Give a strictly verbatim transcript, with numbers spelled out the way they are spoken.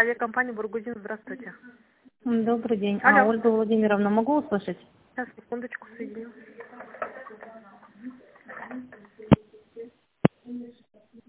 авиакомпания «Бургузин». Здравствуйте. Добрый день. Алло. А, Ольга Владимировна, могу услышать? Сейчас, секундочку, соединю.